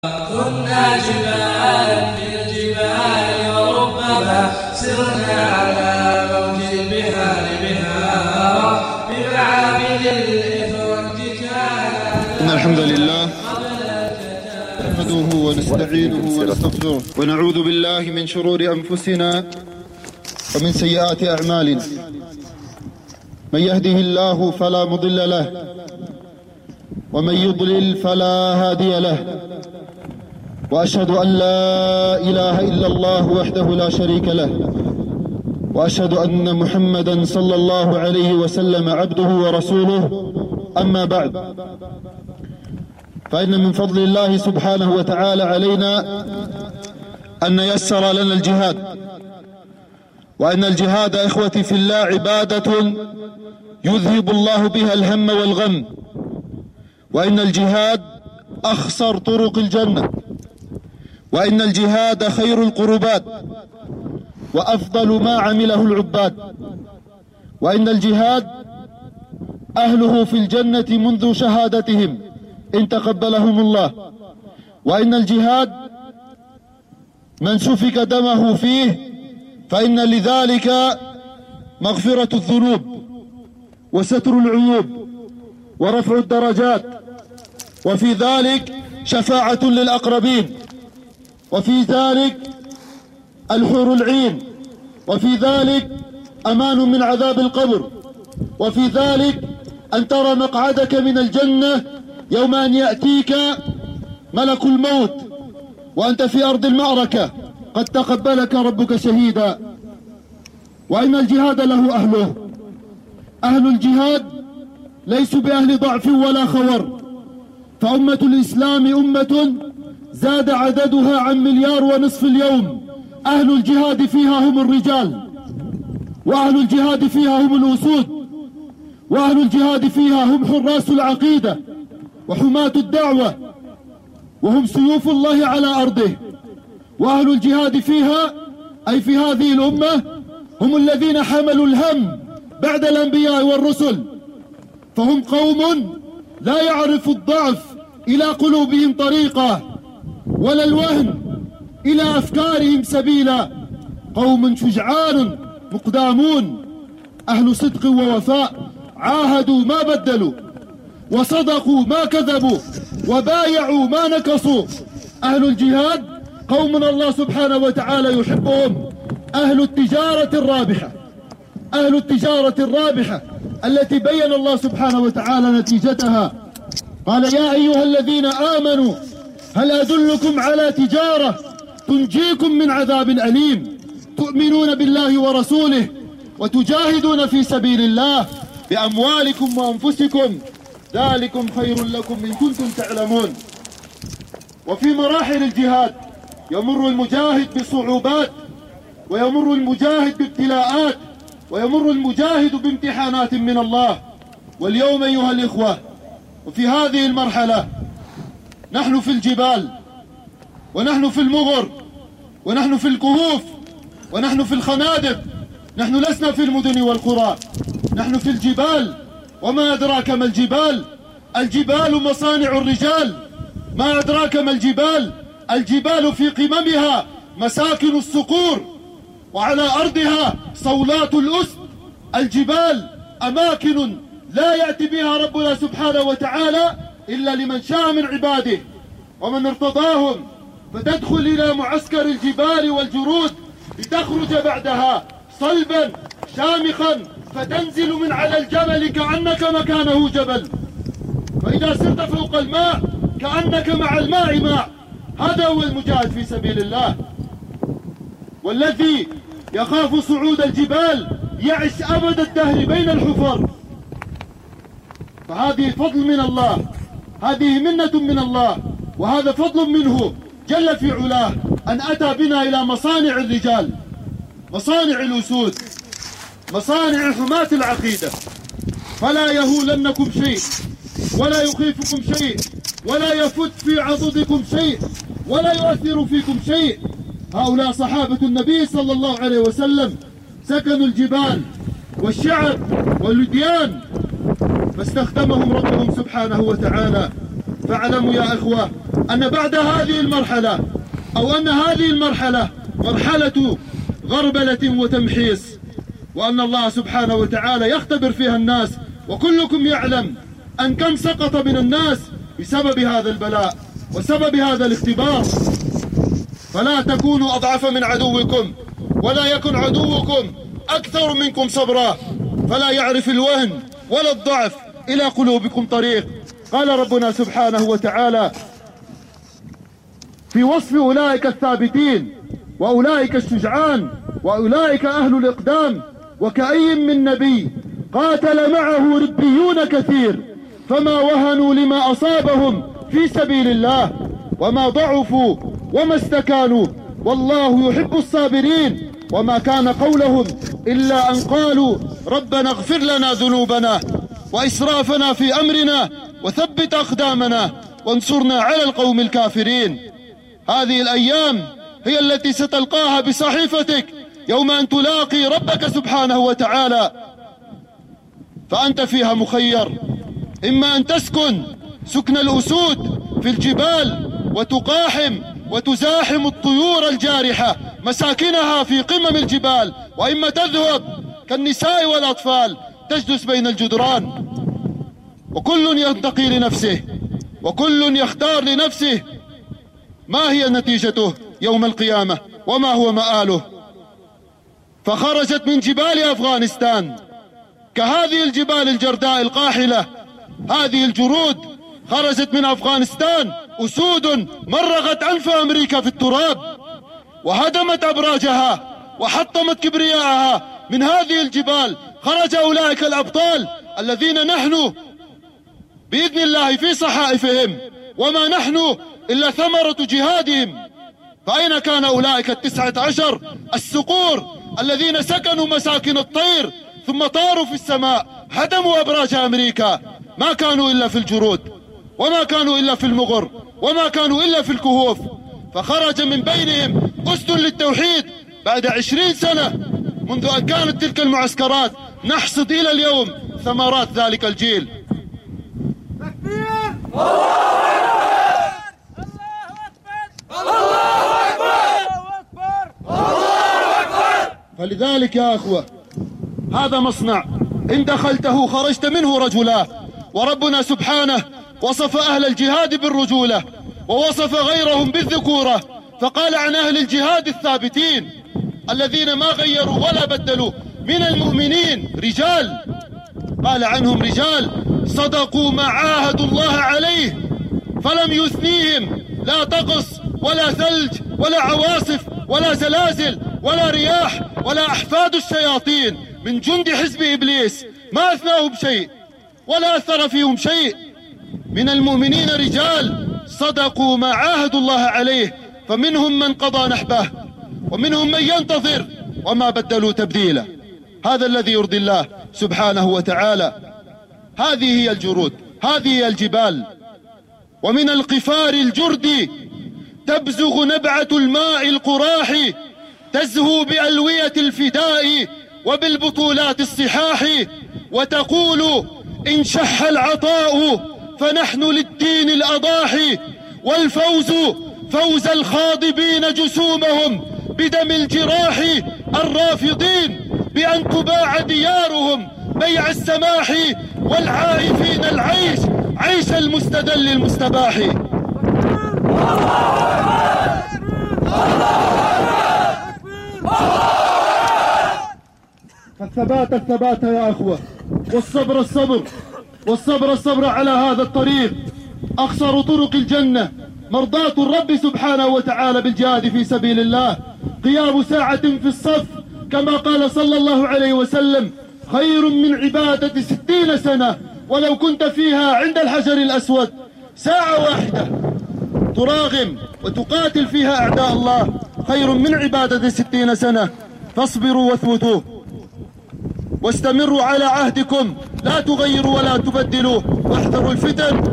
كنا جبال في الجبال وربما سرنا على موج البحار بهارا بمعابد الإفراد كان. إن الحمد لله نحمده ونستعينه ونستغفره ونعوذ بالله من شرور أنفسنا ومن سيئات أعمالنا. من يهده الله فلا مضل له ومن يضلل فلا هادي له، وأشهد أن لا إله إلا الله وحده لا شريك له، وأشهد أن محمدا صلى الله عليه وسلم عبده ورسوله. أما بعد، فإن من فضل الله سبحانه وتعالى علينا أن ييسر لنا الجهاد، وأن الجهاد إخوتي في الله عبادة يذهب الله بها الهم والغم، وإن الجهاد أخصر طرق الجنة، وإن الجهاد خير القربات وأفضل ما عمله العباد، وإن الجهاد أهله في الجنة منذ شهادتهم إن تقبلهم الله، وإن الجهاد من سفك دمه فيه فإن لذلك مغفرة الذنوب وستر العيوب ورفع الدرجات، وفي ذلك شفاعة للأقربين، وفي ذلك الحور العين، وفي ذلك أمان من عذاب القبر، وفي ذلك أن ترى مقعدك من الجنة يوم أن يأتيك ملك الموت وأنت في أرض المعركة قد تقبلك ربك شهيدا. وإن الجهاد له أهله. أهل الجهاد ليسوا بأهل ضعف ولا خور، فأمة الإسلام أمة زاد عددها عن 1.5 مليار اليوم. أهل الجهاد فيها هم الرجال، وأهل الجهاد فيها هم الأسود، وأهل الجهاد فيها هم حراس العقيدة وحماة الدعوة، وهم سيوف الله على أرضه. وأهل الجهاد فيها أي في هذه الأمة هم الذين حملوا الهم بعد الأنبياء والرسل، فهم قوم لا يعرف الضعف إلى قلوبهم طريقة ولا الوهن إلى أفكارهم سبيلا، قوم شجعان مقدامون أهل صدق ووفاء، عاهدوا ما بدلوا وصدقوا ما كذبوا وبايعوا ما نكصوا. أهل الجهاد قوم الله سبحانه وتعالى يحبهم، أهل التجارة الرابحة، أهل التجارة الرابحة التي بين الله سبحانه وتعالى نتيجتها. قال: يا أيها الذين آمنوا هل أدلكم على تجارة تنجيكم من عذاب أليم تؤمنون بالله ورسوله وتجاهدون في سبيل الله بأموالكم وأنفسكم ذلكم خير لكم إن كنتم تعلمون. وفي مراحل الجهاد يمر المجاهد بصعوبات، ويمر المجاهد بابتلاءات، ويمر المجاهد بامتحانات من الله. واليوم أيها الإخوة، وفي هذه المرحلة نحن في الجبال، ونحن في المغر، ونحن في الكهوف، ونحن في الخنادق، نحن لسنا في المدن والقرى، نحن في الجبال. وما أدراك ما الجبال؟ الجبال مصانع الرجال. ما أدراك ما الجبال؟ الجبال في قممها مساكن الصقور، وعلى أرضها صولات الأسد. الجبال أماكن لا يأتي بها ربنا سبحانه وتعالى إلا لمن شاء من عباده ومن ارتضاهم، فتدخل إلى معسكر الجبال والجرود لتخرج بعدها صلبا شامخا، فتنزل من على الجبل كأنك مكانه جبل، فإذا سرت فوق الماء كأنك مع الماء ماء. هذا هو المجاهد في سبيل الله. والذي يخاف صعود الجبال يعش أبد الدهر بين الحفر. فهذه فضل من الله، هذه منة من الله، وهذا فضل منه جل في علاه أن أتى بنا إلى مصانع الرجال، مصانع الأسود، مصانع حماة العقيدة. فلا يهولنكم شيء ولا يخيفكم شيء ولا يفت في عضدكم شيء ولا يؤثر فيكم شيء. هؤلاء صحابة النبي صلى الله عليه وسلم سكنوا الجبال والشعب والوديان، فاستخدمهم ربهم سبحانه وتعالى. فاعلموا يا إخوة أن بعد هذه المرحلة أو أن هذه المرحلة مرحلة غربلة وتمحيص، وأن الله سبحانه وتعالى يختبر فيها الناس، وكلكم يعلم أن كم سقط من الناس بسبب هذا البلاء وسبب هذا الاختبار. فلا تكونوا أضعف من عدوكم، ولا يكن عدوكم أكثر منكم صبرا، فلا يعرف الوهن ولا الضعف إلى قلوبكم طريق. قال ربنا سبحانه وتعالى في وصف أولئك الثابتين وأولئك الشجعان وأولئك أهل الإقدام: وكأي من نبي قاتل معه ربيون كثير فما وهنوا لما أصابهم في سبيل الله وما ضعفوا وما استكانوا والله يحب الصابرين. وما كان قولهم إلا أن قالوا ربنا اغفر لنا ذنوبنا وإسرافنا في أمرنا وثبت أقدامنا وانصرنا على القوم الكافرين. هذه الأيام هي التي ستلقاها بصحيفتك يوم أن تلاقي ربك سبحانه وتعالى، فأنت فيها مخير: إما أن تسكن سكن الأسود في الجبال وتقاحم وتزاحم الطيور الجارحة مساكنها في قمم الجبال، وإما تذهب كالنساء والأطفال تجلس بين الجدران. وكل ينتقي لنفسه وكل يختار لنفسه ما هي نتيجته يوم القيامة وما هو مآله. فخرجت من جبال أفغانستان كهذه الجبال الجرداء القاحلة، هذه الجرود خرجت من أفغانستان أسود مرغت أنف أمريكا في التراب وهدمت أبراجها وحطمت كبرياءها. من هذه الجبال خرج أولئك الأبطال الذين نحن بإذن الله في صحائفهم، وما نحن إلا ثمرة جهادهم. فأين كان أولئك 19 الصقور الذين سكنوا مساكن الطير ثم طاروا في السماء هدموا أبراج أمريكا؟ ما كانوا إلا في الجرود، وما كانوا إلا في المغر، وما كانوا إلا في الكهوف. فخرج من بينهم أسد للتوحيد بعد 20 سنة منذ أن كانت تلك المعسكرات نحصد إلى اليوم ثمرات ذلك الجيل. تكبير! الله أكبر! الله أكبر! الله أكبر! فلذلك يا أخوة، هذا مصنع إن دخلته خرجت منه رجلا. وربنا سبحانه وصف أهل الجهاد بالرجولة ووصف غيرهم بالذكورة، فقال عن أهل الجهاد الثابتين الذين ما غيروا ولا بدلوا من المؤمنين رجال، قال عنهم رجال صدقوا ما عاهدوا الله عليه فلم يثنيهم لا طقس ولا ثلج ولا عواصف ولا زلازل ولا رياح ولا أحفاد الشياطين من جند حزب إبليس، ما أثناهم شيء ولا أثر فيهم شيء. من المؤمنين رجال صدقوا ما عاهدوا الله عليه، فمنهم من قضى نحبه ومنهم من ينتظر وما بدلوا تبديلا. هذا الذي يرضي الله سبحانه وتعالى. هذه هي الجرود، هذه هي الجبال. ومن القفار الجرد تبزغ نبعة الماء القراح، تزهو بألوية الفداء وبالبطولات الصحاح، وتقول إن شح العطاء فنحن للدين الأضاحي، والفوز فوز الخاضبين جسومهم بدم الجراح، الرافضين بأن تباع ديارهم بيع السماح، والعائفين العيش عيش المستدل المستباح. فالثبات الثبات يا أخوة، والصبر الصبر، والصبر الصبر على هذا الطريق. أخسر طرق الجنة مرضاة الرب سبحانه وتعالى بالجهاد في سبيل الله، قيام ساعة في الصف كما قال صلى الله عليه وسلم خير من عبادة 60 سنة، ولو كنت فيها عند الحجر الأسود ساعة واحدة تراغم وتقاتل فيها أعداء الله خير من عبادة 60 سنة. فاصبروا واثبتوا واستمروا على عهدكم، لا تغيروا ولا تبدلوا، واحذروا الفتن،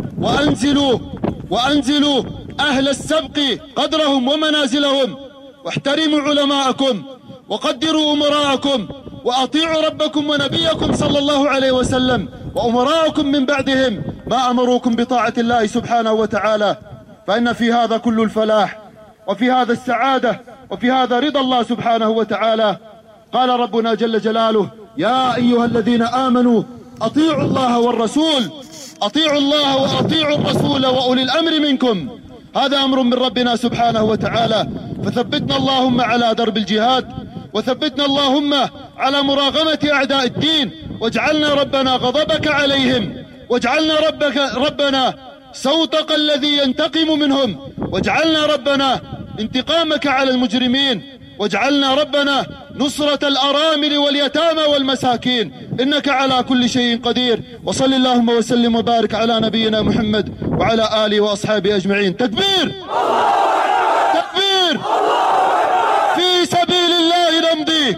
وأنزلوا أهل السبق قدرهم ومنازلهم، واحترموا علماءكم وقدروا أمراءكم، وأطيعوا ربكم ونبيكم صلى الله عليه وسلم، وأمراءكم من بعدهم ما أمروكم بطاعة الله سبحانه وتعالى. فإن في هذا كل الفلاح، وفي هذا السعادة، وفي هذا رضا الله سبحانه وتعالى. قال ربنا جل جلاله: يا أيها الذين آمنوا أطيعوا الله والرسول، أطيعوا الله وأطيعوا الرسول وأولي الأمر منكم. هذا أمر من ربنا سبحانه وتعالى. فثبتنا اللهم على درب الجهاد، وثبتنا اللهم على مراغمة أعداء الدين، واجعلنا ربنا غضبك عليهم، واجعلنا ربنا صوتك الذي ينتقم منهم، واجعلنا ربنا انتقامك على المجرمين، واجعلنا ربنا نصرة الأرامل واليتامى والمساكين، إنك على كل شيء قدير. وصل اللهم وسلم وبارك على نبينا محمد وعلى آله وأصحابه أجمعين. تكبير تكبير. في سبيل الله نمضي،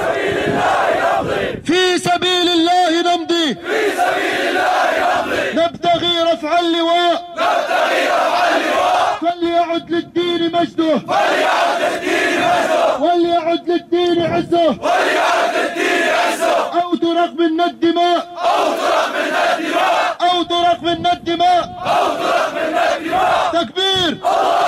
في سبيل الله نمضي، نبتغي رفع اللواء، فليعد للدين مجده، وليعد للدين عزه، أو ترق منا الدماء، أو ترق منا الدماء. تكبير.